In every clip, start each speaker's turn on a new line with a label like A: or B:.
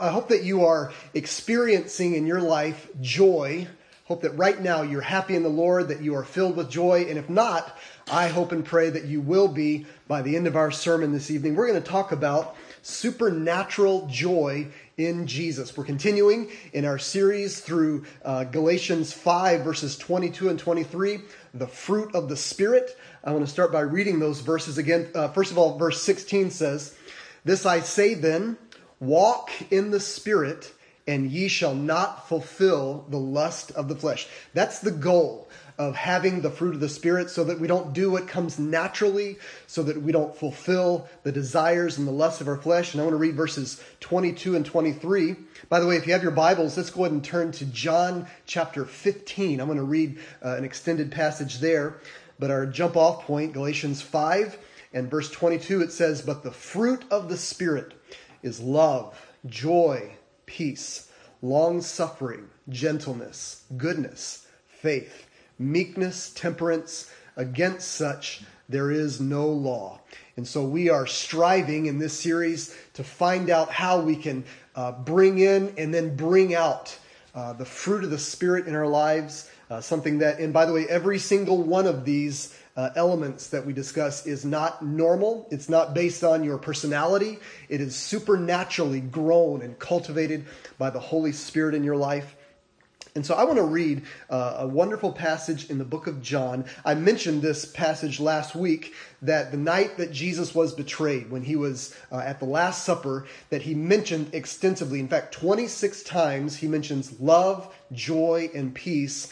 A: I hope that you are experiencing in your life joy. Hope that right now you're happy in the Lord, that you are filled with joy. And if not, I hope and pray that you will be by the end of our sermon this evening. We're going to talk about supernatural joy in Jesus. We're continuing in our series through Galatians 5, verses 22 and 23, the fruit of the Spirit. I want to start by reading those verses again. First of all, verse 16 says, "This I say then, walk in the Spirit, and ye shall not fulfill the lust of the flesh." That's the goal of having the fruit of the Spirit, so that we don't do what comes naturally, so that we don't fulfill the desires and the lusts of our flesh. And I want to read verses 22 and 23. By the way, if you have your Bibles, let's go ahead and turn to John chapter 15. I'm going to read an extended passage there. But our jump off point, Galatians 5 and verse 22, it says, "But the fruit of the Spirit is love, joy, peace, long-suffering, gentleness, goodness, faith, meekness, temperance. Against such there is no law." And so we are striving in this series to find out how we can bring in and then bring out the fruit of the Spirit in our lives. Something that, and by the way, every single one of these elements that we discuss is not normal. It's not based on your personality. It is supernaturally grown and cultivated by the Holy Spirit in your life. And so I want to read a wonderful passage in the book of John. I mentioned this passage last week, that the night that Jesus was betrayed, when he was at the Last Supper, that he mentioned extensively. In fact, 26 times he mentions love, joy, and peace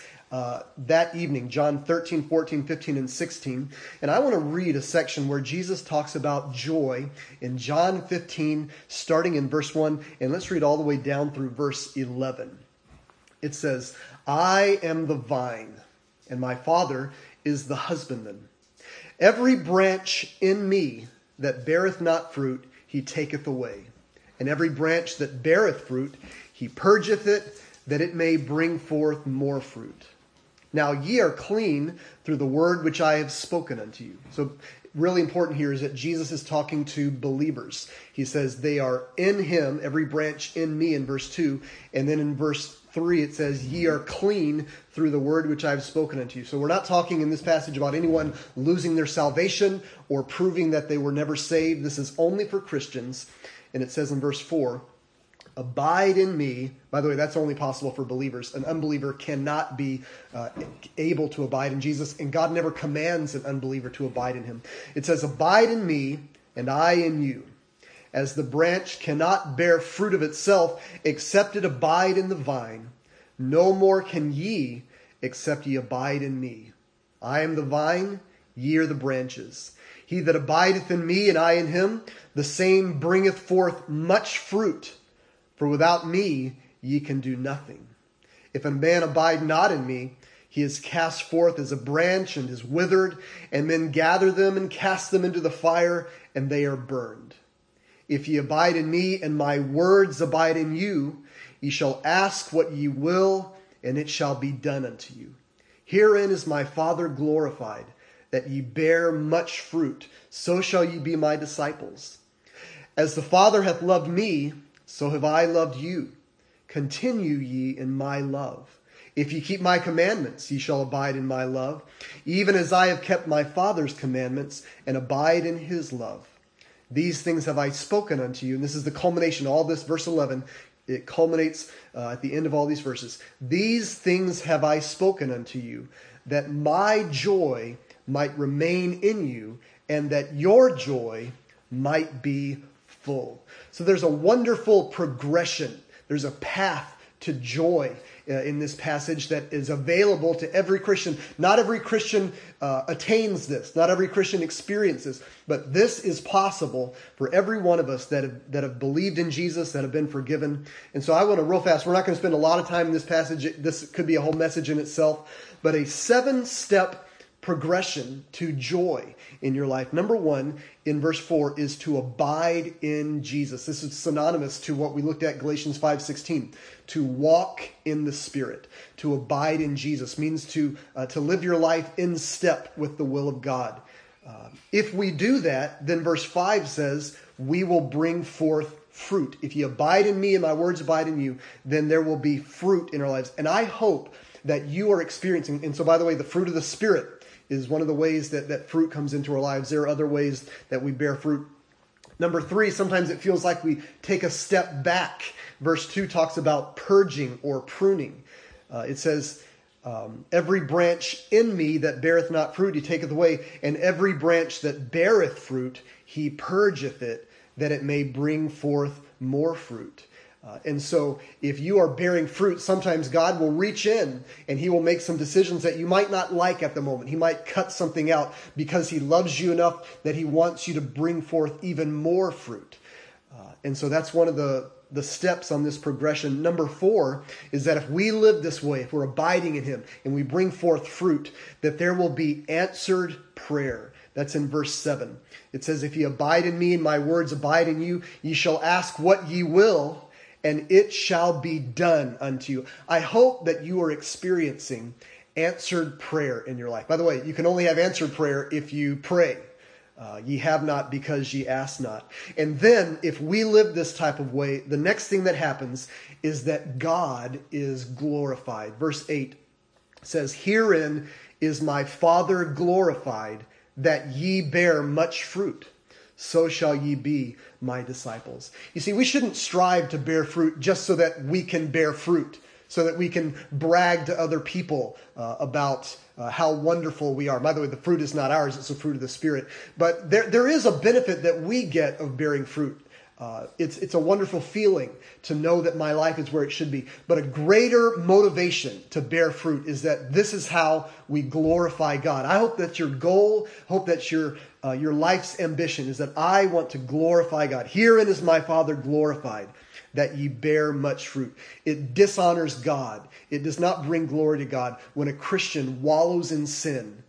A: that evening, John 13, 14, 15, and 16. And I want to read a section where Jesus talks about joy in John 15, starting in verse 1, and let's read all the way down through verse 11. It says, "I am the vine, and my Father is the husbandman. Every branch in me that beareth not fruit, he taketh away. And every branch that beareth fruit, he purgeth it, that it may bring forth more fruit. Now ye are clean through the word which I have spoken unto you." So really important here is that Jesus is talking to believers. He says they are in him, every branch in me in verse 2. And then in verse 3 it says, "Ye are clean through the word which I have spoken unto you." So we're not talking in this passage about anyone losing their salvation or proving that they were never saved. This is only for Christians. And it says in verse 4, "Abide in me." By the way, that's only possible for believers. An unbeliever cannot be able to abide in Jesus, and God never commands an unbeliever to abide in him. It says, "Abide in me, and I in you. As the branch cannot bear fruit of itself, except it abide in the vine, no more can ye, except ye abide in me. I am the vine, ye are the branches. He that abideth in me, and I in him, the same bringeth forth much fruit. For without me ye can do nothing. If a man abide not in me, he is cast forth as a branch and is withered, and men gather them and cast them into the fire, and they are burned. If ye abide in me, and my words abide in you, ye shall ask what ye will, and it shall be done unto you. Herein is my Father glorified, that ye bear much fruit, so shall ye be my disciples. As the Father hath loved me, so have I loved you. Continue ye in my love. If ye keep my commandments, ye shall abide in my love, even as I have kept my Father's commandments, and abide in his love. These things have I spoken unto you." And this is the culmination of all this, verse 11. It culminates at the end of all these verses. "These things have I spoken unto you, that my joy might remain in you, and that your joy might be full." So there's a wonderful progression. There's a path to joy in this passage that is available to every Christian. Not every Christian attains this. Not every Christian experiences. But this is possible for every one of us that have believed in Jesus, that have been forgiven. And so I want to real fast, we're not going to spend a lot of time in this passage. This could be a whole message in itself. But a 7-step progression to joy in your life. Number 1, in verse 4, is to abide in Jesus. This is synonymous to what we looked at Galatians 5:16. To walk in the Spirit, to abide in Jesus, means to live your life in step with the will of God. If we do that, then verse 5 says, we will bring forth fruit. If you abide in me and my words abide in you, then there will be fruit in our lives. And I hope that you are experiencing, and so by the way, the fruit of the Spirit is one of the ways that fruit comes into our lives. There are other ways that we bear fruit. Number 3, sometimes it feels like we take a step back. Verse 2 talks about purging or pruning. It says, every branch in me that beareth not fruit, he taketh away, and every branch that beareth fruit, he purgeth it, that it may bring forth more fruit. And so if you are bearing fruit, sometimes God will reach in and he will make some decisions that you might not like at the moment. He might cut something out because he loves you enough that he wants you to bring forth even more fruit. And so that's one of the steps on this progression. Number 4 is that if we live this way, if we're abiding in him and we bring forth fruit, that there will be answered prayer. That's in verse 7. It says, if ye abide in me and my words abide in you, ye shall ask what ye will, and it shall be done unto you. I hope that you are experiencing answered prayer in your life. By the way, you can only have answered prayer if you pray. Ye have not because ye ask not. And then if we live this type of way, the next thing that happens is that God is glorified. Verse 8 says, herein is my Father glorified, that ye bear much fruit. So shall ye be my disciples. You see, we shouldn't strive to bear fruit just so that we can bear fruit, so that we can brag to other people about how wonderful we are. By the way, the fruit is not ours, it's the fruit of the Spirit. But there is a benefit that we get of bearing fruit. It's a wonderful feeling to know that my life is where it should be. But a greater motivation to bear fruit is that this is how we glorify God. I hope that your goal, hope that your life's ambition is that I want to glorify God. Herein is my Father glorified, that ye bear much fruit. It dishonors God. It does not bring glory to God when a Christian wallows in sin,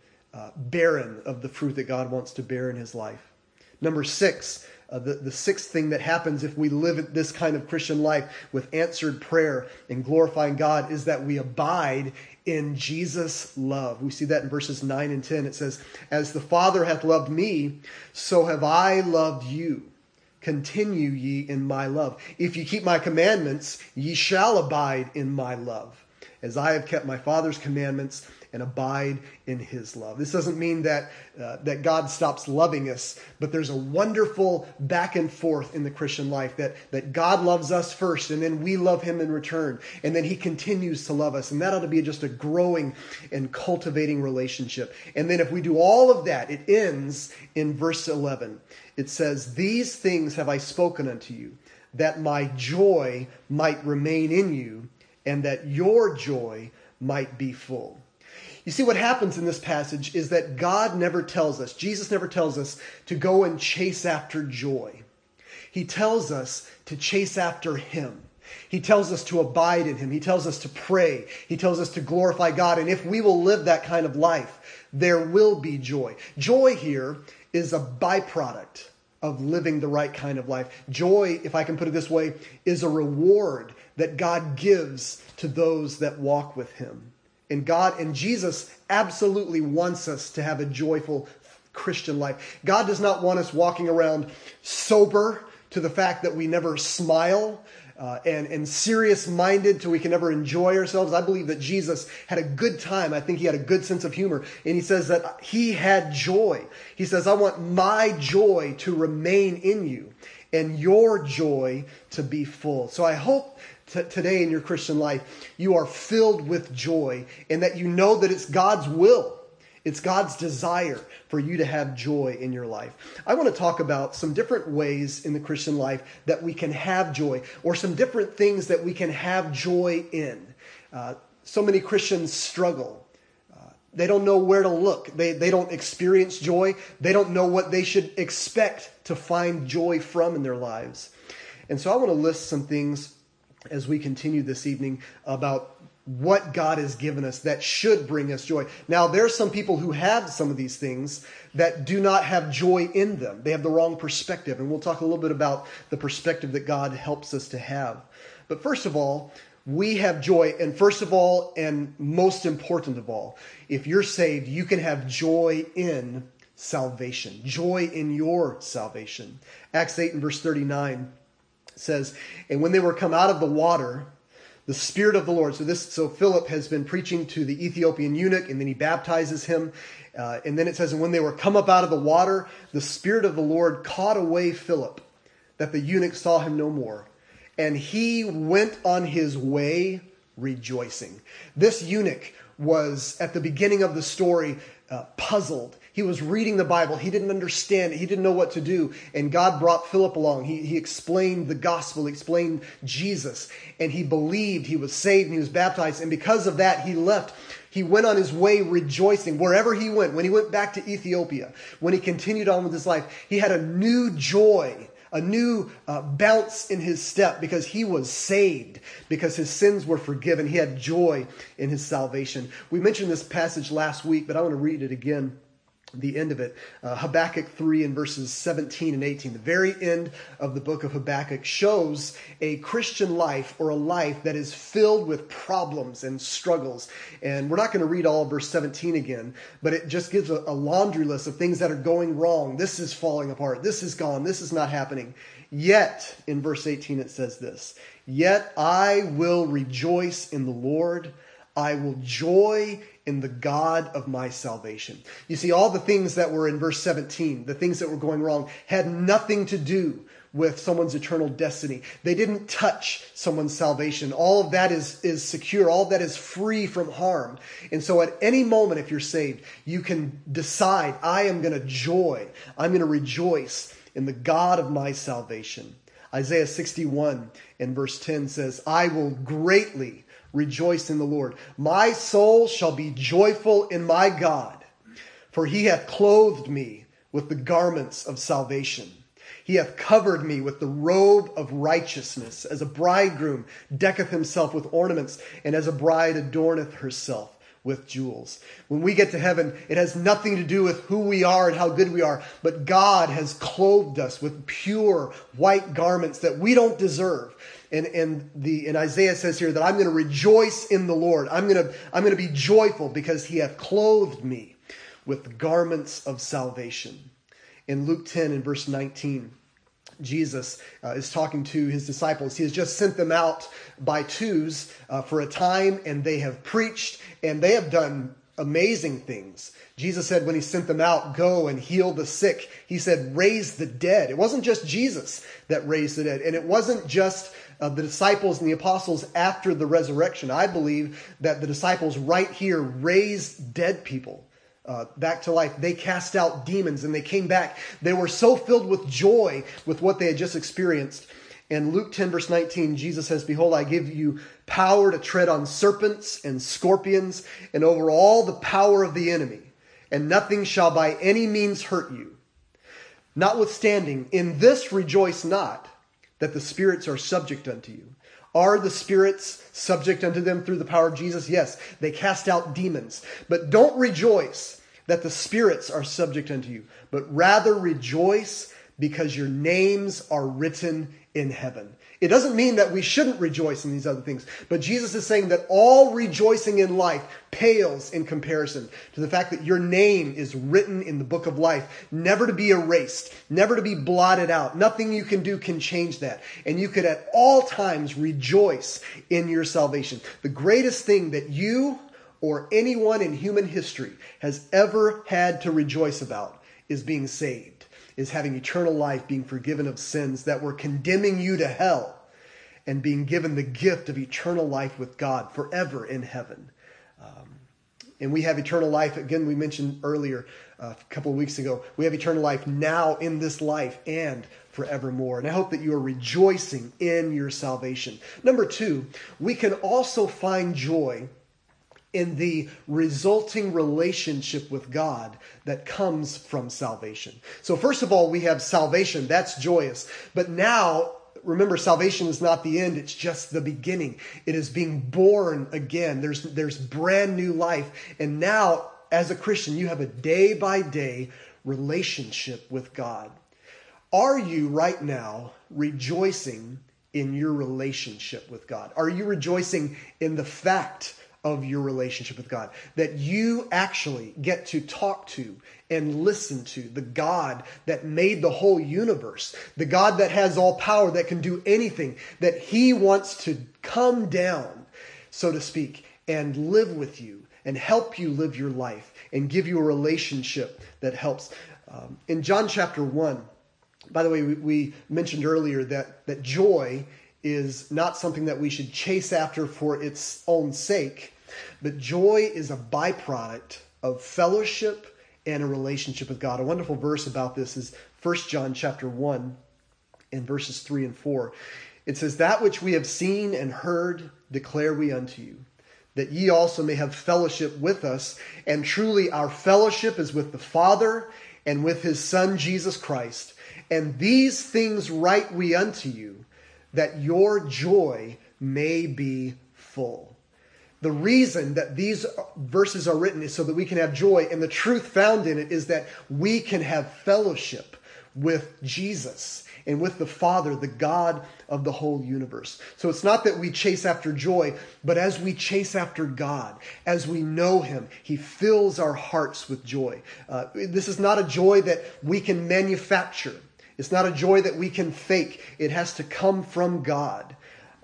A: barren of the fruit that God wants to bear in his life. Number 6, the sixth thing that happens if we live this kind of Christian life with answered prayer and glorifying God is that we abide in Jesus' love. We see that in verses 9 and 10. It says, as the Father hath loved me, so have I loved you. Continue ye in my love. If ye keep my commandments, ye shall abide in my love, as I have kept my Father's commandments and abide in his love. This doesn't mean that God stops loving us, but there's a wonderful back and forth in the Christian life that God loves us first, and then we love him in return, and then he continues to love us. And that ought to be just a growing and cultivating relationship. And then if we do all of that, it ends in verse 11. It says, these things have I spoken unto you, that my joy might remain in you, and that your joy might be full. You see, what happens in this passage is that God never tells us, Jesus never tells us to go and chase after joy. He tells us to chase after him. He tells us to abide in him. He tells us to pray. He tells us to glorify God. And if we will live that kind of life, there will be joy. Joy here is a byproduct of living the right kind of life. Joy, if I can put it this way, is a reward that God gives to those that walk with him. And God and Jesus absolutely wants us to have a joyful Christian life. God does not want us walking around sober to the fact that we never smile and serious-minded till we can never enjoy ourselves. I believe that Jesus had a good time. I think he had a good sense of humor. And he says that he had joy. He says, I want my joy to remain in you and your joy to be full. So I hope today in your Christian life, you are filled with joy and that you know that it's God's will. It's God's desire for you to have joy in your life. I want to talk about some different ways in the Christian life that we can have joy, or some different things that we can have joy in. So many Christians struggle. They don't know where to look. They don't experience joy. They don't know what they should expect to find joy from in their lives. And so I want to list some things as we continue this evening about what God has given us that should bring us joy. Now, there are some people who have some of these things that do not have joy in them. They have the wrong perspective. And we'll talk a little bit about the perspective that God helps us to have. But first of all, we have joy. And first of all, and most important of all, if you're saved, you can have joy in salvation. Joy in your salvation. Acts 8 and verse 39. It says, and when they were come out of the water, the Spirit of the Lord. So Philip has been preaching to the Ethiopian eunuch, and then he baptizes him. And then it says, and when they were come up out of the water, the Spirit of the Lord caught away Philip, that the eunuch saw him no more. And he went on his way rejoicing. This eunuch was, at the beginning of the story, puzzled. He was reading the Bible. He didn't understand it. He didn't know what to do. And God brought Philip along. He explained the gospel, he explained Jesus. And he believed, he was saved, and he was baptized. And because of that, he left. He went on his way rejoicing wherever he went. When he went back to Ethiopia, when he continued on with his life, he had a new joy, a new bounce in his step because he was saved, because his sins were forgiven. He had joy in his salvation. We mentioned this passage last week, but I want to read it again. The end of it, Habakkuk 3 and verses 17 and 18. The very end of the book of Habakkuk shows a Christian life, or a life that is filled with problems and struggles. And we're not going to read all of verse 17 again, but it just gives a laundry list of things that are going wrong. This is falling apart. This is gone. This is not happening. Yet, in verse 18 it says this, yet I will rejoice in the Lord. I will joy in the God of my salvation. You see, all the things that were in verse 17, the things that were going wrong, had nothing to do with someone's eternal destiny. They didn't touch someone's salvation. All of that is secure. All of that is free from harm. And so at any moment, if you're saved, you can decide, I am going to joy. I'm going to rejoice in the God of my salvation. Isaiah 61 and verse 10 says, I will greatly rejoice in the Lord. My soul shall be joyful in my God, for he hath clothed me with the garments of salvation. He hath covered me with the robe of righteousness, as a bridegroom decketh himself with ornaments, and as a bride adorneth herself with jewels. When we get to heaven, it has nothing to do with who we are and how good we are, but God has clothed us with pure white garments that we don't deserve. And Isaiah says here that I'm going to rejoice in the Lord. I'm going to be joyful because he hath clothed me with the garments of salvation. In Luke 10 and verse 19, Jesus is talking to his disciples. He has just sent them out by twos for a time, and they have preached, and they have done amazing things. Jesus said when he sent them out, go and heal the sick. He said, raise the dead. It wasn't just Jesus that raised the dead. And it wasn't just the disciples and the apostles after the resurrection. I believe that the disciples right here raised dead people back to life. They cast out demons and they came back. They were so filled with joy with what they had just experienced. In Luke 10 verse 19, Jesus says, behold, I give you power to tread on serpents and scorpions and over all the power of the enemy, and nothing shall by any means hurt you. Notwithstanding, in this rejoice not, that the spirits are subject unto you. Are the spirits subject unto them through the power of Jesus? Yes, they cast out demons. But don't rejoice that the spirits are subject unto you, but rather rejoice because your names are written in heaven. It doesn't mean that we shouldn't rejoice in these other things, but Jesus is saying that all rejoicing in life pales in comparison to the fact that your name is written in the book of life, never to be erased, never to be blotted out. Nothing you can do can change that. And you could at all times rejoice in your salvation. The greatest thing that you or anyone in human history has ever had to rejoice about is being saved, is having eternal life, being forgiven of sins that were condemning you to hell, and being given the gift of eternal life with God forever in heaven. And we have eternal life. Again, we mentioned earlier, a couple of weeks ago, we have eternal life now in this life and forevermore. And I hope that you are rejoicing in your salvation. Number two, we can also find joy in the resulting relationship with God that comes from salvation. So first of all, we have salvation. That's joyous. But now, remember, salvation is not the end. It's just the beginning. It is being born again. There's brand new life. And now, as a Christian, you have a day-by-day relationship with God. Are you right now rejoicing in your relationship with God? Are you rejoicing in the fact of your relationship with God. That you actually get to talk to and listen to the God that made the whole universe, the God that has all power, that can do anything, that he wants to come down, so to speak, and live with you and help you live your life and give you a relationship that helps. In John chapter 1, by the way, we mentioned earlier that joy is not something that we should chase after for its own sake, but joy is a byproduct of fellowship and a relationship with God. A wonderful verse about this is 1 John chapter 1 and verses 3 and 4. It says, "That which we have seen and heard declare we unto you, that ye also may have fellowship with us. And truly our fellowship is with the Father and with his Son Jesus Christ. And these things write we unto you, that your joy may be full." The reason that these verses are written is so that we can have joy, and the truth found in it is that we can have fellowship with Jesus and with the Father, the God of the whole universe. So it's not that we chase after joy, but as we chase after God, as we know him, he fills our hearts with joy. This is not a joy that we can manufacture. It's not a joy that we can fake. It has to come from God.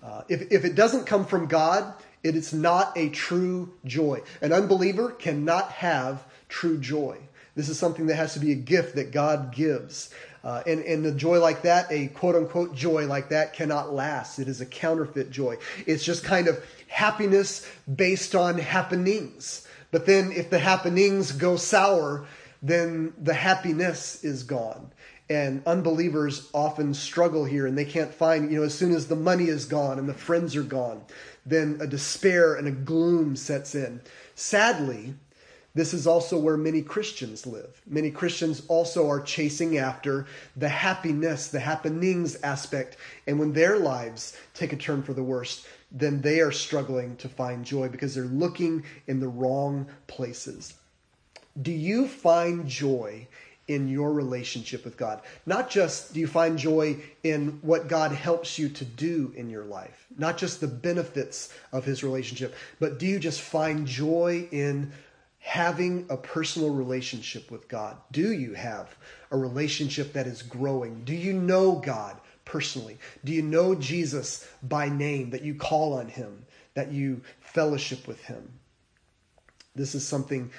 A: If it doesn't come from God, it is not a true joy. An unbeliever cannot have true joy. This is something that has to be a gift that God gives. And a joy like that, a quote-unquote joy like that, cannot last. It is a counterfeit joy. It's just kind of happiness based on happenings. But then if the happenings go sour, then the happiness is gone. And unbelievers often struggle here, and they can't find, as soon as the money is gone and the friends are gone, then a despair and a gloom sets in. Sadly, this is also where many Christians live. Many Christians also are chasing after the happiness, the happenings aspect. And when their lives take a turn for the worst, then they are struggling to find joy because they're looking in the wrong places. Do you find joy in your relationship with God? Not just do you find joy in what God helps you to do in your life, not just the benefits of his relationship, but do you just find joy in having a personal relationship with God? Do you have a relationship that is growing? Do you know God personally? Do you know Jesus by name, that you call on him, that you fellowship with him? This is something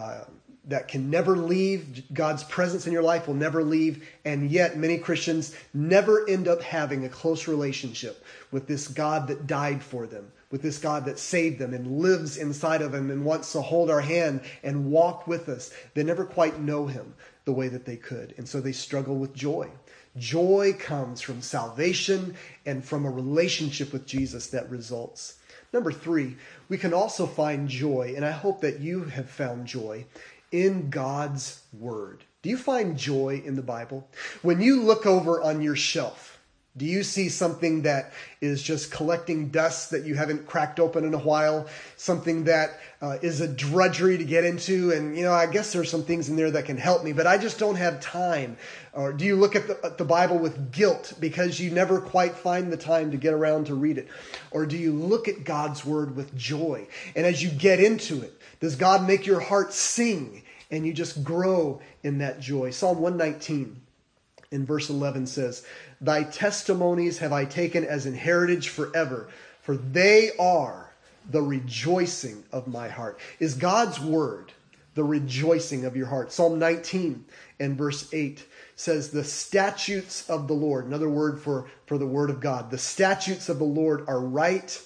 A: that can never leave. God's presence in your life will never leave. And yet many Christians never end up having a close relationship with this God that died for them, with this God that saved them and lives inside of them and wants to hold our hand and walk with us. They never quite know him the way that they could. And so they struggle with joy. Joy comes from salvation and from a relationship with Jesus that results. Number 3, we can also find joy, and I hope that you have found joy, in God's Word. Do you find joy in the Bible? When you look over on your shelf, do you see something that is just collecting dust that you haven't cracked open in a while? Something that is a drudgery to get into, and I guess there's some things in there that can help me, but I just don't have time. Or do you look at the Bible with guilt because you never quite find the time to get around to read it? Or do you look at God's Word with joy? And as you get into it, does God make your heart sing and you just grow in that joy? Psalm 119 in verse 11 says, "Thy testimonies have I taken as an heritage forever, for they are the rejoicing of my heart." Is God's Word the rejoicing of your heart? Psalm 19 and verse 8 says, "The statutes of the Lord," another word for the Word of God, "the statutes of the Lord are right,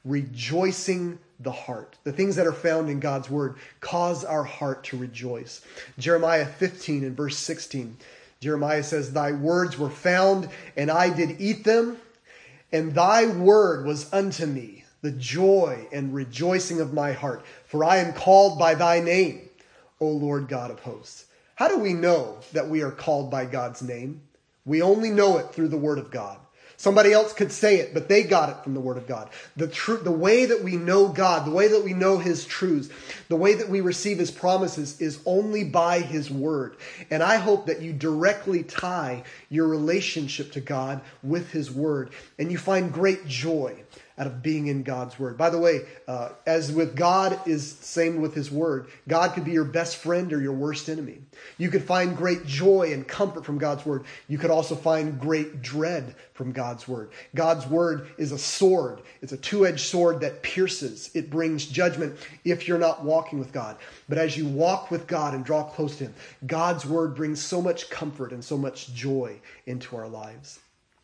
A: rejoicing the heart." The things that are found in God's Word cause our heart to rejoice. Jeremiah 15 and verse 16. Jeremiah says, "Thy words were found, and I did eat them, and thy word was unto me the joy and rejoicing of my heart. For I am called by thy name, O Lord God of hosts." How do we know that we are called by God's name? We only know it through the Word of God. Somebody else could say it, but they got it from the Word of God. The way that we know God, the way that we know his truths, the way that we receive his promises is only by his Word. And I hope that you directly tie your relationship to God with his Word, and you find great joy. out of being in God's Word. By the way, as with God is same with His Word. God could be your best friend or your worst enemy. You could find great joy and comfort from God's Word. You could also find great dread from God's Word. God's Word is a sword. It's a two-edged sword that pierces. It brings judgment if you're not walking with God. But as you walk with God and draw close to Him, God's Word brings so much comfort and so much joy into our lives.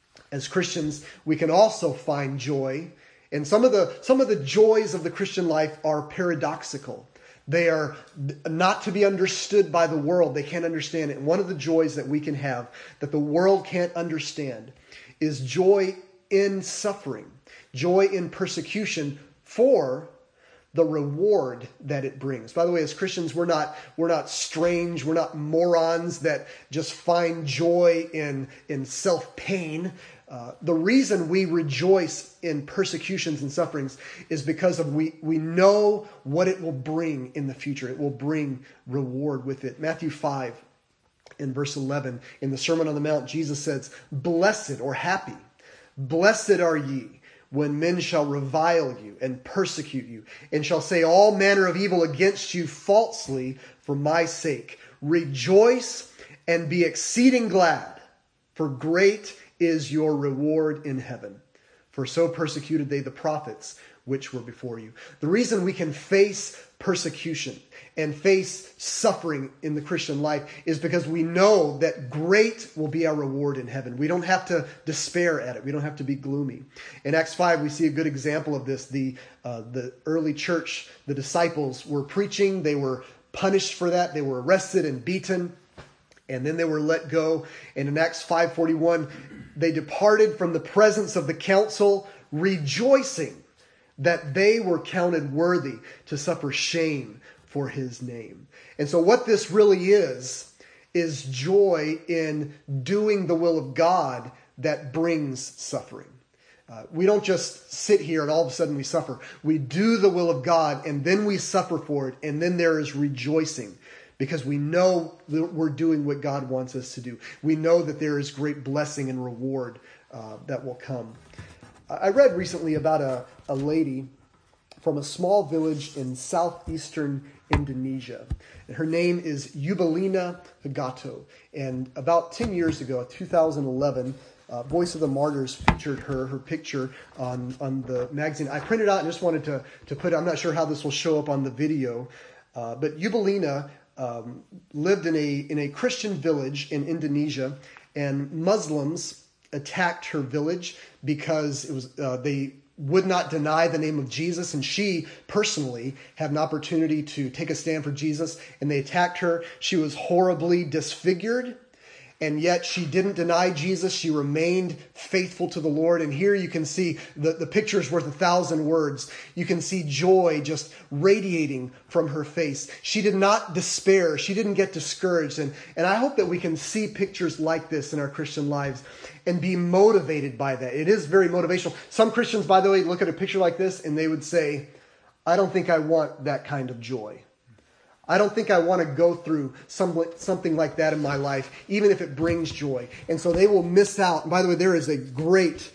A: As Christians, we can also find joy. And some of the joys of the Christian life are paradoxical. They are not to be understood by the world. They can't understand it. And one of the joys that we can have that the world can't understand is joy in suffering, joy in persecution for the reward that it brings. By the way, as Christians, we're not strange. We're not morons that just find joy in self-pain. The reason we rejoice in persecutions and sufferings is because of we know what it will bring in the future. It will bring reward with it. Matthew 5 in verse 11, in the Sermon on the Mount, Jesus says, "Blessed," or happy, "blessed are ye when men shall revile you and persecute you, and shall say all manner of evil against you falsely for my sake. Rejoice and be exceeding glad, for great is your reward in heaven. For so persecuted they the prophets which were before you." The reason we can face persecution and face suffering in the Christian life is because we know that great will be our reward in heaven. We don't have to despair at it. We don't have to be gloomy. In Acts 5, we see a good example of this. The early church, the disciples were preaching. They were punished for that. They were arrested and beaten, and then they were let go. And in Acts 5:41, they departed from the presence of the council, rejoicing that they were counted worthy to suffer shame for his name. And so what this really is joy in doing the will of God that brings suffering. We don't just sit here and all of a sudden we suffer. We do the will of God and then we suffer for it, and then there is rejoicing because we know that we're doing what God wants us to do. We know that there is great blessing and reward that will come. I read recently about a lady from a small village in southeastern Indonesia. And her name is Eubelina Hagato. And about 10 years ago, 2011, Voice of the Martyrs featured her picture on the magazine. I printed out and just wanted to put it. I'm not sure how this will show up on the video, but Eubelina lived in a Christian village in Indonesia, and Muslims attacked her village because it was they would not deny the name of Jesus, and she personally had an opportunity to take a stand for Jesus, and they attacked her. She was horribly disfigured, and yet she didn't deny Jesus. She remained faithful to the Lord. And here you can see the picture is worth 1,000 words. You can see joy just radiating from her face. She did not despair. She didn't get discouraged. And I hope that we can see pictures like this in our Christian lives and be motivated by that. It is very motivational. Some Christians, by the way, look at a picture like this and they would say, "I don't think I want that kind of joy. I don't think I want to go through something like that in my life, even if it brings joy." And so they will miss out. And by the way, there is a great,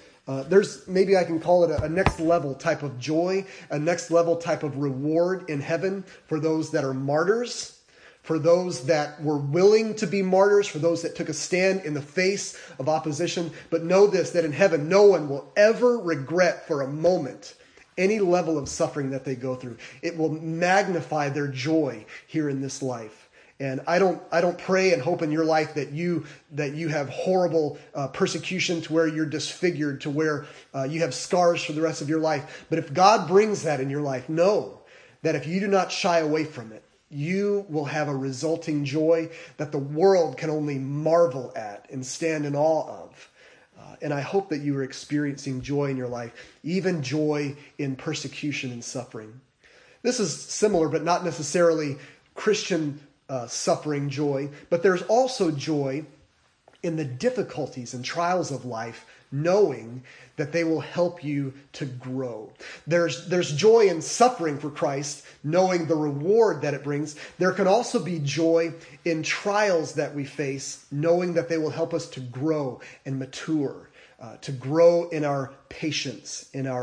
A: maybe I can call it a next level type of joy, a next level type of reward in heaven for those that are martyrs, for those that were willing to be martyrs, for those that took a stand in the face of opposition. But know this, that in heaven, no one will ever regret for a moment any level of suffering that they go through. It will magnify their joy here in this life. And I don't pray and hope in your life that you have horrible persecution to where you're disfigured, to where you have scars for the rest of your life. But if God brings that in your life, know that if you do not shy away from it, you will have a resulting joy that the world can only marvel at and stand in awe of. And I hope that you are experiencing joy in your life, even joy in persecution and suffering. This is similar, but not necessarily Christian suffering joy. But there's also joy in the difficulties and trials of life, knowing that they will help you to grow. There's joy in suffering for Christ, knowing the reward that it brings. There can also be joy in trials that we face, knowing that they will help us to grow and mature, to grow in our patience, in our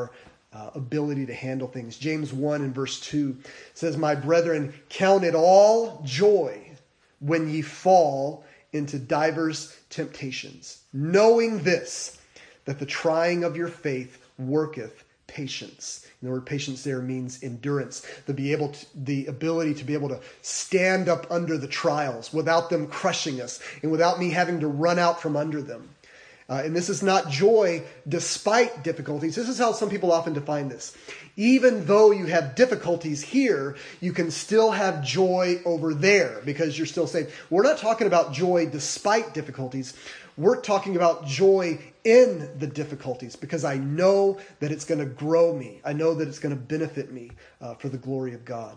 A: ability to handle things. James 1 and verse 2 says, "My brethren, count it all joy when ye fall into divers temptations, knowing this, that the trying of your faith worketh patience." And the word patience there means endurance, the ability to be able to stand up under the trials without them crushing us and without me having to run out from under them. And this is not joy despite difficulties. This is how some people often define this. Even though you have difficulties here, you can still have joy over there because you're still saved. We're not talking about joy despite difficulties. We're talking about joy in the difficulties because I know that it's going to grow me. I know that it's going to benefit me for the glory of God.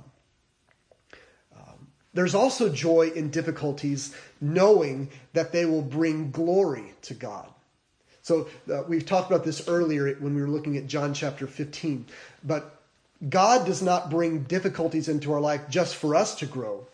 A: There's also joy in difficulties knowing that they will bring glory to God. So we've talked about this earlier when we were looking at John chapter 15. But God does not bring difficulties into our life just for us to grow.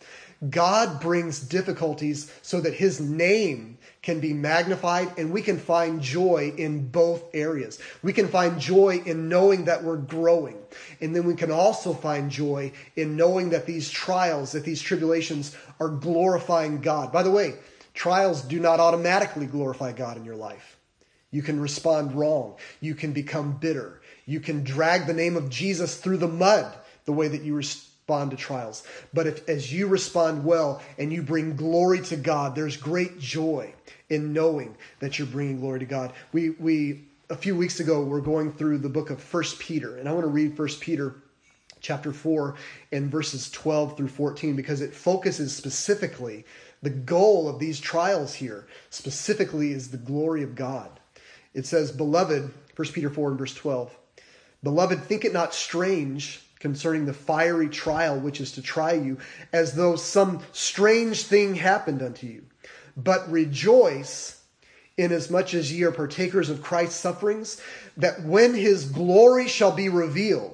A: God brings difficulties so that his name can be magnified and we can find joy in both areas. We can find joy in knowing that we're growing. And then we can also find joy in knowing that these trials, that these tribulations are glorifying God. By the way, trials do not automatically glorify God in your life. You can respond wrong. You can become bitter. You can drag the name of Jesus through the mud the way that you respond to trials. But as you respond well and you bring glory to God, there's great joy in knowing that you're bringing glory to God. We a few weeks ago, we're going through the book of 1 Peter, and I want to read 1 Peter chapter 4 and verses 12 through 14 because it focuses specifically, the goal of these trials here specifically is the glory of God. It says, "Beloved," 1 Peter 4 and verse 12, "Beloved, think it not strange concerning the fiery trial which is to try you, as though some strange thing happened unto you. But rejoice, inasmuch as ye are partakers of Christ's sufferings, that when his glory shall be revealed,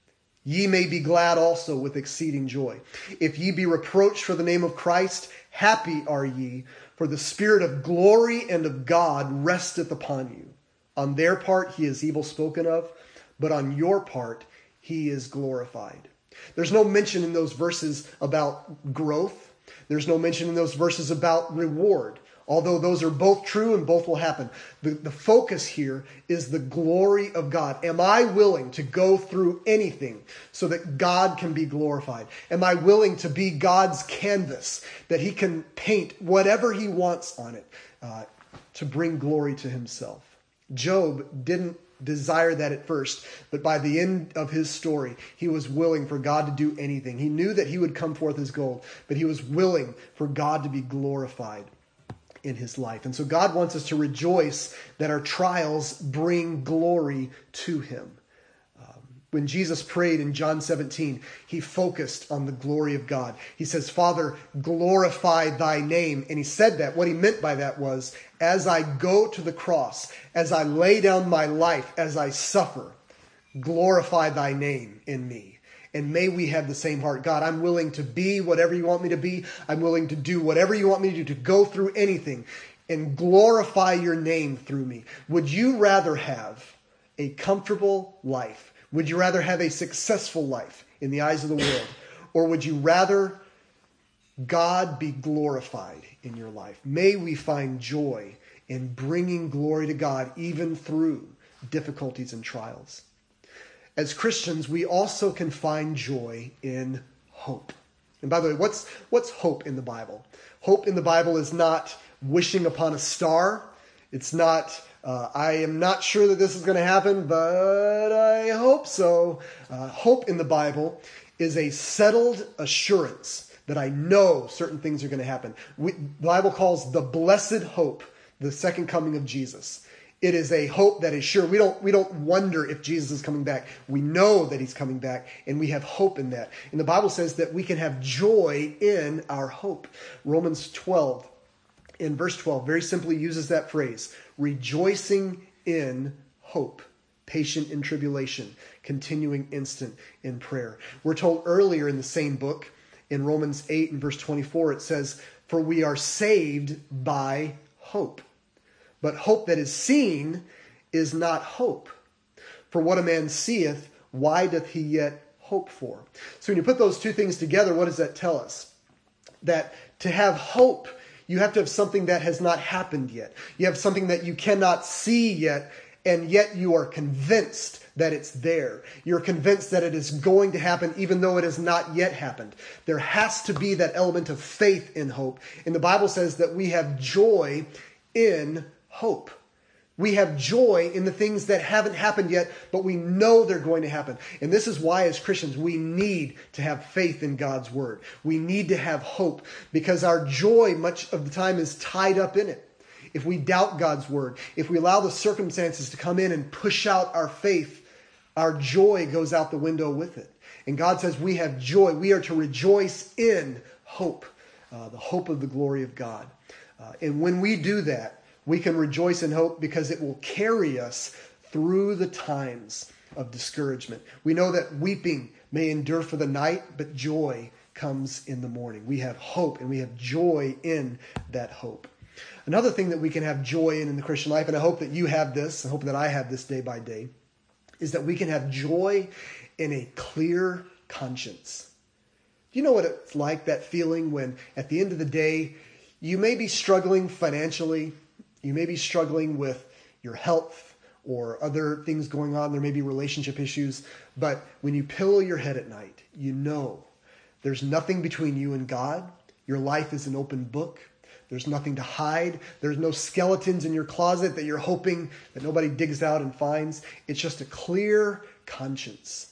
A: ye may be glad also with exceeding joy. If ye be reproached for the name of Christ, happy are ye, for the Spirit of glory and of God resteth upon you. On their part he is evil spoken of, but on your part he is glorified." There's no mention in those verses about growth. There's no mention in those verses about reward, although those are both true and both will happen. The focus here is the glory of God. Am I willing to go through anything so that God can be glorified? Am I willing to be God's canvas, that he can paint whatever he wants on it to bring glory to himself? Job didn't desire that at first, but by the end of his story, he was willing for God to do anything. He knew that he would come forth as gold, but he was willing for God to be glorified in his life. And so God wants us to rejoice that our trials bring glory to him. When Jesus prayed in John 17, he focused on the glory of God. He says, "Father, glorify thy name." And he said that. What he meant by that was, as I go to the cross, as I lay down my life, as I suffer, glorify thy name in me. And may we have the same heart. God, I'm willing to be whatever you want me to be. I'm willing to do whatever you want me to do, to go through anything and glorify your name through me. Would you rather have a comfortable life? Would you rather have a successful life in the eyes of the world? Or would you rather God be glorified in your life? May we find joy in bringing glory to God even through difficulties and trials. As Christians, we also can find joy in hope. And by the way, what's hope in the Bible? Hope in the Bible is not wishing upon a star. It's not, I am not sure that this is going to happen, but I hope so. Hope in the Bible is a settled assurance that I know certain things are going to happen. The Bible calls the blessed hope the second coming of Jesus. It is a hope that is sure. We don't wonder if Jesus is coming back. We know that he's coming back, and we have hope in that. And the Bible says that we can have joy in our hope. Romans 12, in verse 12, very simply uses that phrase, rejoicing in hope, patient in tribulation, continuing instant in prayer. We're told earlier in the same book, in Romans 8 and verse 24, it says, "For we are saved by hope. But hope that is seen is not hope. For what a man seeth, why doth he yet hope for? So when you put those two things together, what does that tell us? That to have hope, you have to have something that has not happened yet. You have something that you cannot see yet, and yet you are convinced that it's there. You're convinced that it is going to happen even though it has not yet happened. There has to be that element of faith in hope. And the Bible says that we have joy in hope. We have joy in the things that haven't happened yet, but we know they're going to happen. And this is why, as Christians, we need to have faith in God's word. We need to have hope because our joy much of the time is tied up in it. If we doubt God's word, if we allow the circumstances to come in and push out our faith, our joy goes out the window with it. And God says we have joy. We are to rejoice in hope, the hope of the glory of God. And when we do that, we can rejoice in hope because it will carry us through the times of discouragement. We know that weeping may endure for the night, but joy comes in the morning. We have hope and we have joy in that hope. Another thing that we can have joy in the Christian life, and I hope that you have this, I hope that I have this day by day, is that we can have joy in a clear conscience. Do you know what it's like, that feeling when at the end of the day, you may be struggling financially, you may be struggling with your health or other things going on, there may be relationship issues, but when you pillow your head at night, you know there's nothing between you and God. Your life is an open book. There's nothing to hide. There's no skeletons in your closet that you're hoping that nobody digs out and finds. It's just a clear conscience.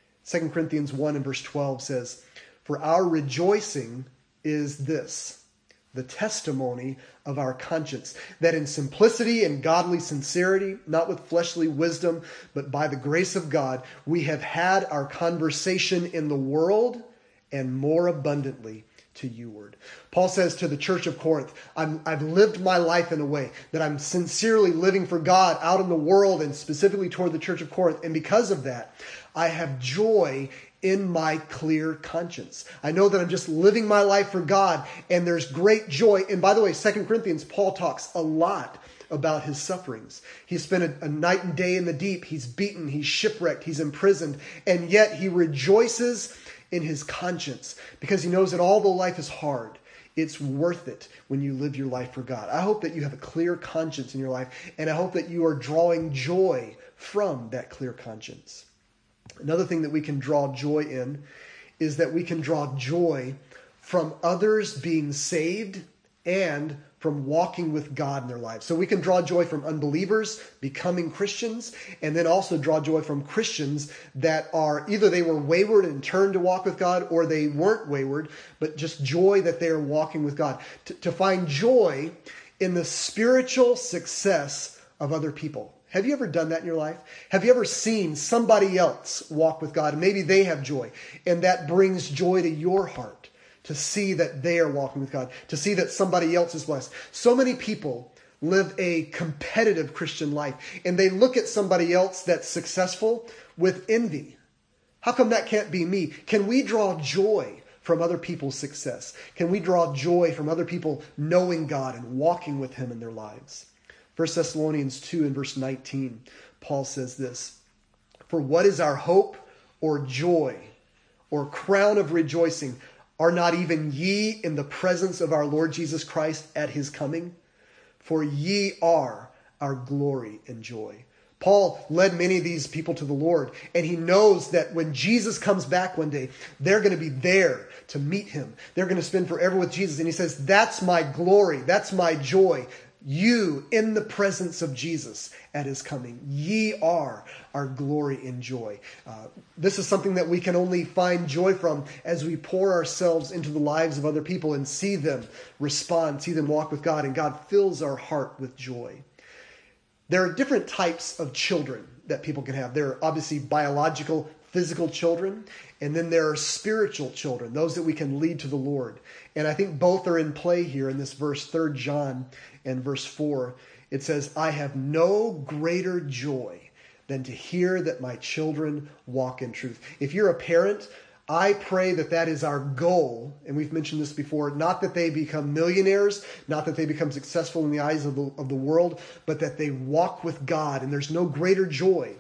A: 2 Corinthians 1 and verse 12 says, "For our rejoicing is this, the testimony of our conscience, that in simplicity and godly sincerity, not with fleshly wisdom, but by the grace of God, we have had our conversation in the world and more abundantly to youward." Paul says to the church of Corinth, I've lived my life in a way that I'm sincerely living for God out in the world and specifically toward the church of Corinth. And because of that, I have joy in my clear conscience. I know that I'm just living my life for God and there's great joy. And by the way, 2 Corinthians, Paul talks a lot about his sufferings. He spent a night and day in the deep. He's beaten, he's shipwrecked, he's imprisoned, and yet he rejoices in his conscience because he knows that although life is hard, it's worth it when you live your life for God. I hope that you have a clear conscience in your life, and I hope that you are drawing joy from that clear conscience. Another thing that we can draw joy in is that we can draw joy from others being saved and from walking with God in their lives. So we can draw joy from unbelievers becoming Christians, and then also draw joy from Christians that are either they were wayward and turned to walk with God, or they weren't wayward, but just joy that they are walking with God. To find joy in the spiritual success of other people. Have you ever done that in your life? Have you ever seen somebody else walk with God and maybe they have joy, and that brings joy to your heart? To see that they are walking with God, to see that somebody else is blessed. So many people live a competitive Christian life, and they look at somebody else that's successful with envy. How come that can't be me? Can we draw joy from other people's success? Can we draw joy from other people knowing God and walking with Him in their lives? 1 Thessalonians 2 and verse 19, Paul says this, "For what is our hope or joy or crown of rejoicing? Are not even ye in the presence of our Lord Jesus Christ at His coming? For ye are our glory and joy." Paul led many of these people to the Lord, and he knows that when Jesus comes back one day, they're going to be there to meet Him. They're going to spend forever with Jesus. And he says, that's my glory. That's my joy. You in the presence of Jesus at His coming. Ye are our glory and joy. This is something that we can only find joy from as we pour ourselves into the lives of other people and see them respond, see them walk with God, and God fills our heart with joy. There are different types of children that people can have. There are obviously biological, physical children, and then there are spiritual children, those that we can lead to the Lord. And I think both are in play here in this verse, 3 John and verse 4. It says, "I have no greater joy than to hear that my children walk in truth." If you're a parent, I pray that that is our goal, and we've mentioned this before, not that they become millionaires, not that they become successful in the eyes of the world, but that they walk with God. And there's no greater joy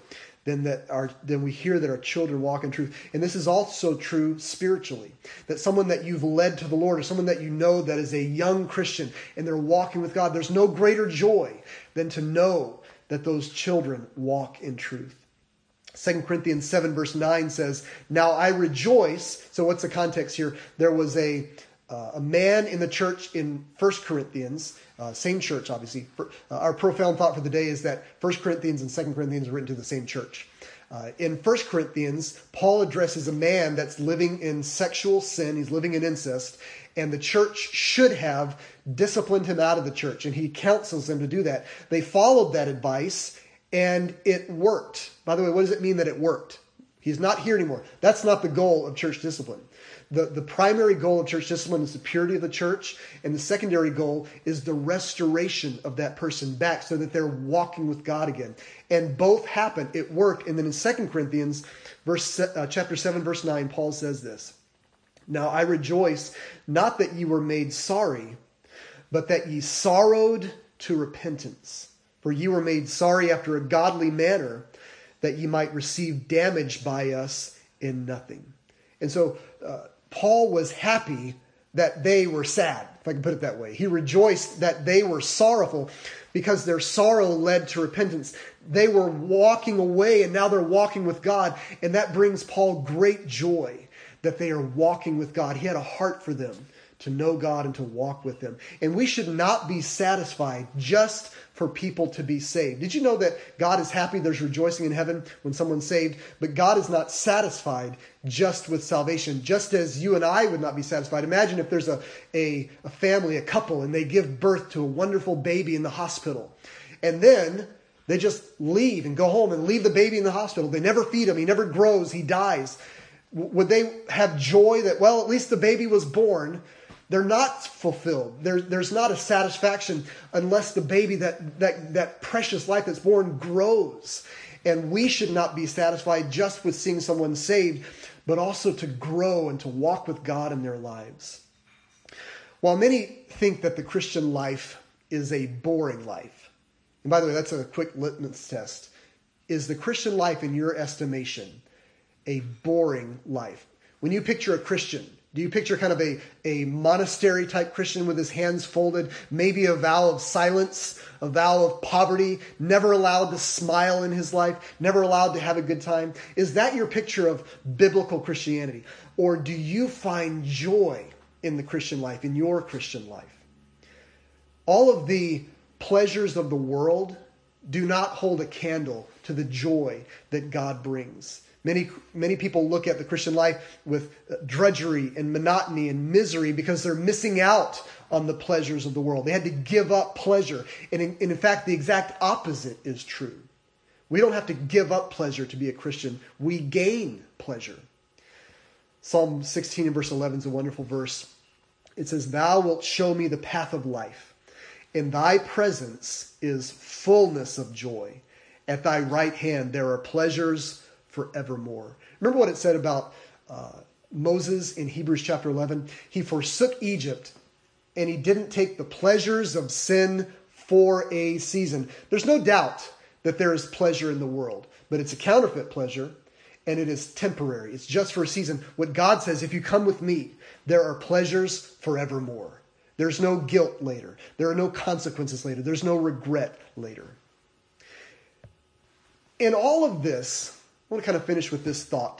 A: then we hear that our children walk in truth. And this is also true spiritually, that someone that you've led to the Lord, or someone that you know that is a young Christian and they're walking with God, there's no greater joy than to know that those children walk in truth. 2 Corinthians 7 verse 9 says, "Now I rejoice." So what's the context here? There was a man in the church in 1 Corinthians, same church obviously. Our profound thought for the day is that 1 Corinthians and 2 Corinthians are written to the same church. In 1 Corinthians, Paul addresses a man that's living in sexual sin. He's living in incest. And the church should have disciplined him out of the church. And he counsels them to do that. They followed that advice, and it worked. By the way, what does it mean that it worked? He's not here anymore. That's not the goal of church discipline. The primary goal of church discipline is the purity of the church, and the secondary goal is the restoration of that person back so that they're walking with God again. And both happened. It worked. And then in 2 Corinthians chapter 7, verse 9, Paul says this, "Now I rejoice, not that ye were made sorry, but that ye sorrowed to repentance. For ye were made sorry after a godly manner, that ye might receive damage by us in nothing." And so Paul was happy that they were sad, if I can put it that way. He rejoiced that they were sorrowful because their sorrow led to repentance. They were walking away and now they're walking with God. And that brings Paul great joy that they are walking with God. He had a heart for them to know God and to walk with Him. And we should not be satisfied just for people to be saved. Did you know that God is happy? There's rejoicing in heaven when someone's saved. But God is not satisfied just with salvation, just as you and I would not be satisfied. Imagine if there's a family, a couple, and they give birth to a wonderful baby in the hospital. And then they just leave and go home and leave the baby in the hospital. They never feed him. He never grows. He dies. Would they have joy that, well, at least the baby was born? They're not fulfilled. There's not a satisfaction unless the baby, that precious life that's born, grows. And we should not be satisfied just with seeing someone saved, but also to grow and to walk with God in their lives. While many think that the Christian life is a boring life, and by the way, that's a quick litmus test. Is the Christian life, in your estimation, a boring life? When you picture a Christian, do you picture kind of a monastery type Christian with his hands folded, maybe a vow of silence, a vow of poverty, never allowed to smile in his life, never allowed to have a good time? Is that your picture of biblical Christianity? Or do you find joy in the Christian life, in your Christian life? All of the pleasures of the world do not hold a candle to the joy that God brings. Many people look at the Christian life with drudgery and monotony and misery because they're missing out on the pleasures of the world. They had to give up pleasure. And in fact, the exact opposite is true. We don't have to give up pleasure to be a Christian. We gain pleasure. Psalm 16 and verse 11 is a wonderful verse. It says, "Thou wilt show me the path of life. In thy presence is fullness of joy. At thy right hand there are pleasures forevermore." Remember what it said about Moses in Hebrews chapter 11? He forsook Egypt and he didn't take the pleasures of sin for a season. There's no doubt that there is pleasure in the world, but it's a counterfeit pleasure and it is temporary. It's just for a season. What God says, if you come with me, there are pleasures forevermore. There's no guilt later. There are no consequences later. There's no regret later. In all of this, I want to kind of finish with this thought.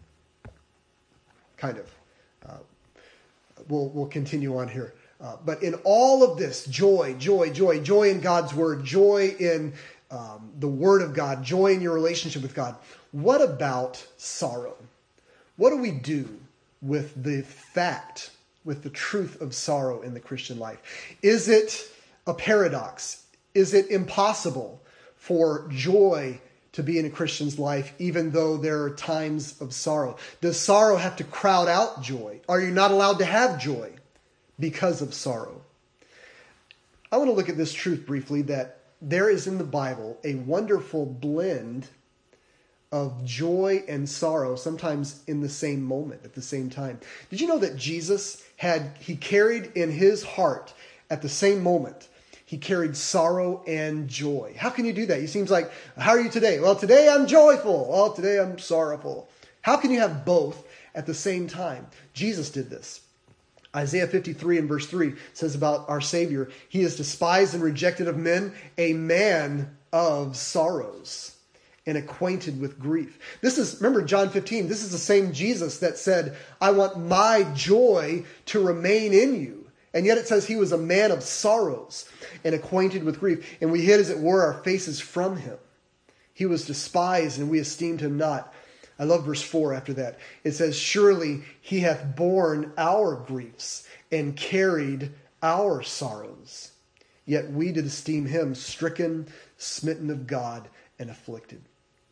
A: We'll continue on here. But in all of this, joy in God's word, joy in the word of God, joy in your relationship with God. What about sorrow? What do we do with the fact, with the truth of sorrow in the Christian life? Is it a paradox? Is it impossible for joy to be in a Christian's life, even though there are times of sorrow? Does sorrow have to crowd out joy? Are you not allowed to have joy because of sorrow? I want to look at this truth briefly, that there is in the Bible a wonderful blend of joy and sorrow, sometimes in the same moment, at the same time. Did you know that Jesus he carried in his heart at the same moment, He carried sorrow and joy. How can you do that? He seems like, how are you today? Well, today I'm joyful. Well, today I'm sorrowful. How can you have both at the same time? Jesus did this. Isaiah 53 and verse 3 says about our Savior, He is despised and rejected of men, a man of sorrows and acquainted with grief. Remember John 15, this is the same Jesus that said, I want my joy to remain in you. And yet it says he was a man of sorrows and acquainted with grief. And we hid, as it were, our faces from him. He was despised and we esteemed him not. I love verse 4 after that. It says, surely he hath borne our griefs and carried our sorrows. Yet we did esteem him stricken, smitten of God, and afflicted.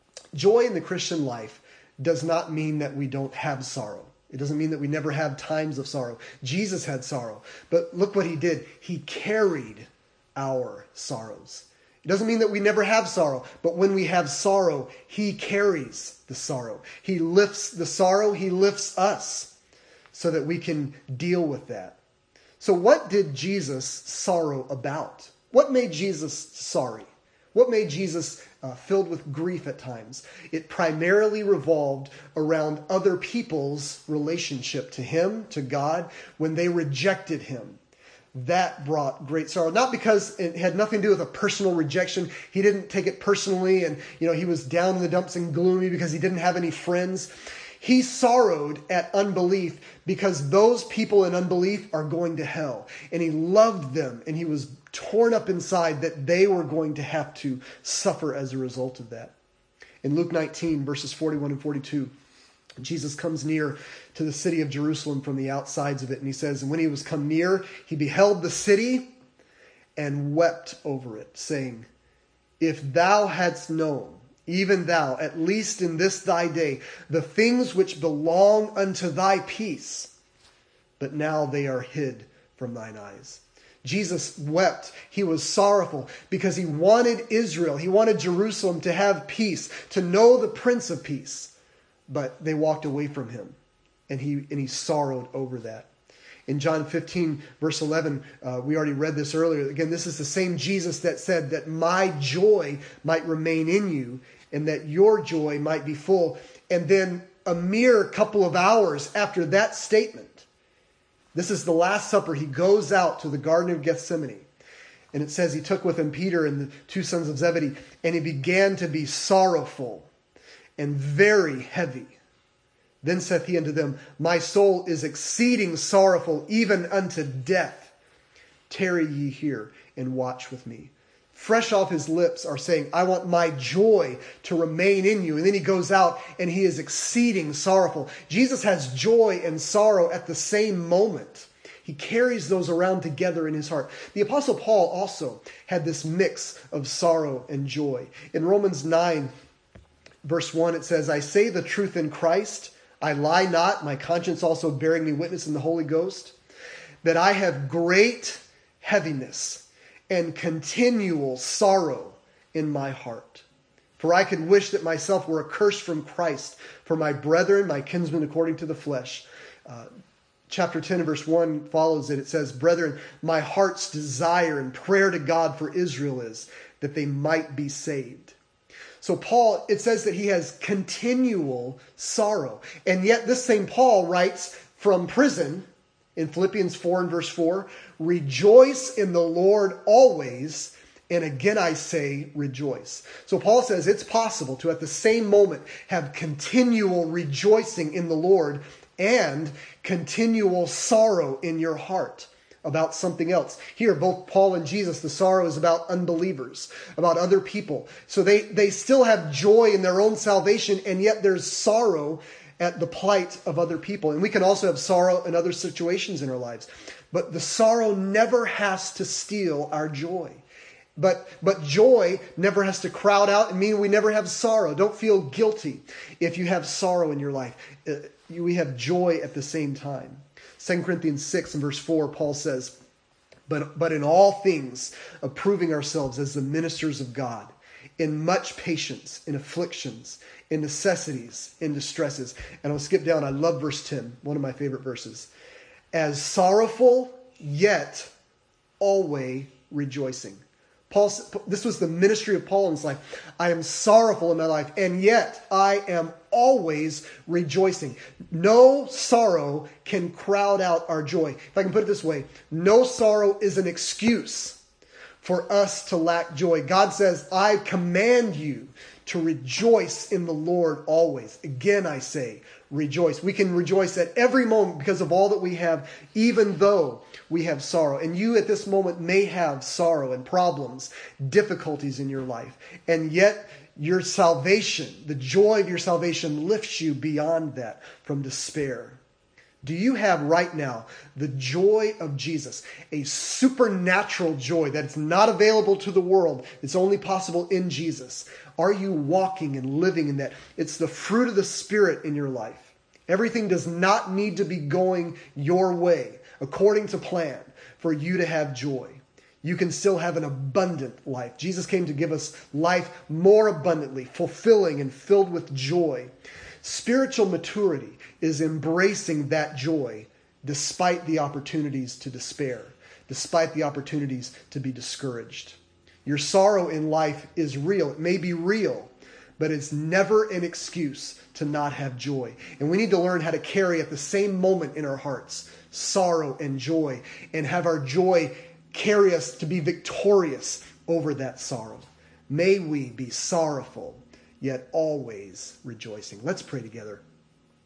A: Joy in the Christian life does not mean that we don't have sorrow. It doesn't mean that we never have times of sorrow. Jesus had sorrow. But look what he did. He carried our sorrows. It doesn't mean that we never have sorrow. But when we have sorrow, he carries the sorrow. He lifts the sorrow. He lifts us so that we can deal with that. So what did Jesus sorrow about? What made Jesus sorry? What made Jesus filled with grief at times? It primarily revolved around other people's relationship to him, to God, when they rejected him. That brought great sorrow. Not because it had nothing to do with a personal rejection. He didn't take it personally and, he was down in the dumps and gloomy because he didn't have any friends. He sorrowed at unbelief because those people in unbelief are going to hell. And he loved them, and he was torn up inside that they were going to have to suffer as a result of that. In Luke 19, verses 41 and 42, Jesus comes near to the city of Jerusalem from the outsides of it. And he says, and when he was come near, he beheld the city and wept over it, saying, if thou hadst known, even thou, at least in this thy day, the things which belong unto thy peace, but now they are hid from thine eyes. Jesus wept. He was sorrowful because he wanted Israel. He wanted Jerusalem to have peace, to know the Prince of Peace. But they walked away from him, and he sorrowed over that. In John 15, verse 11, we already read this earlier. Again, this is the same Jesus that said that my joy might remain in you and that your joy might be full. And then a mere couple of hours after that statement, this is the Last Supper. He goes out to the Garden of Gethsemane. And it says he took with him Peter and the two sons of Zebedee, and he began to be sorrowful and very heavy. Then saith he unto them, my soul is exceeding sorrowful, even unto death. Tarry ye here and watch with me. Fresh off his lips are saying, I want my joy to remain in you. And then he goes out and he is exceeding sorrowful. Jesus has joy and sorrow at the same moment. He carries those around together in his heart. The Apostle Paul also had this mix of sorrow and joy. In Romans 9, verse 1, it says, I say the truth in Christ, I lie not, my conscience also bearing me witness in the Holy Ghost, that I have great heaviness and continual sorrow in my heart. For I could wish that myself were accursed from Christ for my brethren, my kinsmen according to the flesh. Chapter 10 verse 1 follows it. It says, brethren, my heart's desire and prayer to God for Israel is that they might be saved. So Paul, it says that he has continual sorrow. And yet this same Paul writes from prison in Philippians 4 and verse 4, rejoice in the Lord always, and again I say rejoice. So Paul says it's possible to at the same moment have continual rejoicing in the Lord and continual sorrow in your heart about something else. Here, both Paul and Jesus, the sorrow is about unbelievers, about other people. So they still have joy in their own salvation, and yet there's sorrow at the plight of other people. And we can also have sorrow in other situations in our lives. But the sorrow never has to steal our joy. But joy never has to crowd out and mean we never have sorrow. Don't feel guilty if you have sorrow in your life. We have joy at the same time. 2 Corinthians 6 and verse 4, Paul says, But in all things, approving ourselves as the ministers of God, in much patience, in afflictions, in necessities, in distresses. And I'll skip down. I love verse 10, one of my favorite verses. As sorrowful, yet always rejoicing. This was the ministry of Paul in his life. I am sorrowful in my life, and yet I am always rejoicing. No sorrow can crowd out our joy. If I can put it this way, no sorrow is an excuse for us to lack joy. God says, I command you to rejoice in the Lord always. Again, I say, rejoice. We can rejoice at every moment because of all that we have, even though we have sorrow. And you at this moment may have sorrow and problems, difficulties in your life. And yet your salvation, the joy of your salvation lifts you beyond that from despair. Do you have right now the joy of Jesus, a supernatural joy that is not available to the world? It's only possible in Jesus. Are you walking and living in that? It's the fruit of the Spirit in your life. Everything does not need to be going your way, according to plan, for you to have joy. You can still have an abundant life. Jesus came to give us life more abundantly, fulfilling and filled with joy. Spiritual maturity is embracing that joy despite the opportunities to despair, despite the opportunities to be discouraged. Your sorrow in life is real. It may be real, but it's never an excuse to not have joy. And we need to learn how to carry at the same moment in our hearts sorrow and joy, and have our joy carry us to be victorious over that sorrow. May we be sorrowful, yet always rejoicing. Let's pray together.